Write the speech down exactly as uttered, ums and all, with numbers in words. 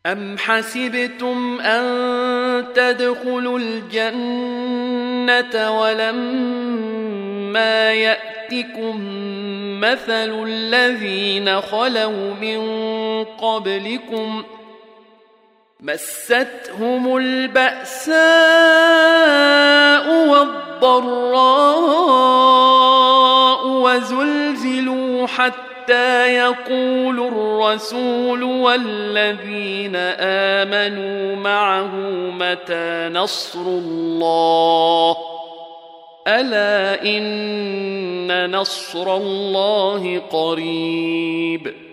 أم حسبتم أن تدخلوا الجنة ولما يأتكم مثل الذين خلوا من قبلكم مستهم البأساء والضراء وزلزلوا حتى يقول الرسول والذين آمنوا معه متى نصر الله ألا إن نصر الله قريب